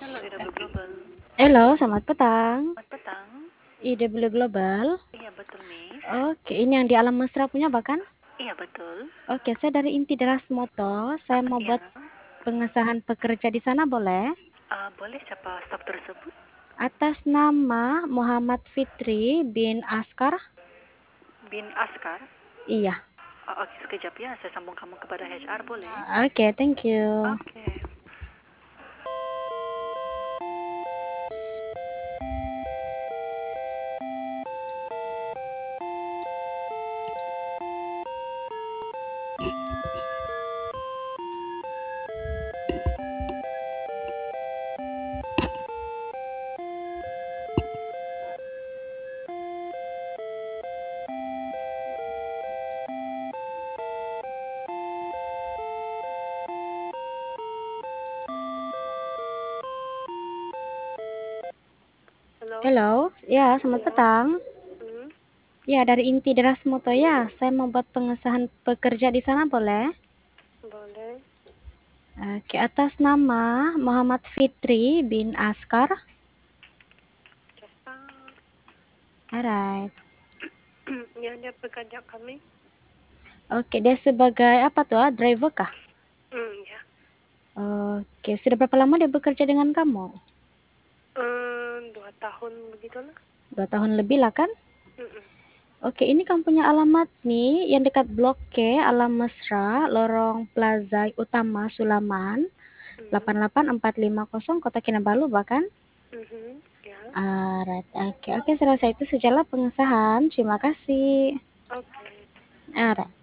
Halo IW Global. Halo, selamat petang. Selamat petang. IW Global. Iya betul Miss. Oke, ini yang di Alam Mesra punya bahkan? Iya betul. Oke, saya dari Inti Deras Moto. Saya mau Iya. buat pengesahan pekerja di sana boleh? Boleh siapa staf tersebut? Atas nama Muhammad Fitri bin Askar. Bin Askar. Iya. Oke sekejap ya. Saya sambung kamu kepada HR boleh? Oke, thank you. Oke. Halo. Halo, ya selamat petang. Ya, dari Inti Deras Moto ya. Saya mau buat pengesahan pekerja di sana boleh? Boleh. Oke, atas nama Muhammad Fitri bin Askar. Alright. Ya dia pekerja kami. Oke, dia sebagai apa tuh? Driver kah? Ya. Oke, sudah berapa lama dia bekerja dengan kamu? 2 tahun begitulah. 2 tahun lebih lah kan? Oke, ini kamu punya alamat nih yang dekat Blok K, Alam Mesra, Lorong Plaza Utama Sulaman, 88450 Kota Kinabalu bahkan? Ya. Alright, oke, saya rasa itu sajalah pengesahan. Terima kasih. Oke. Alright.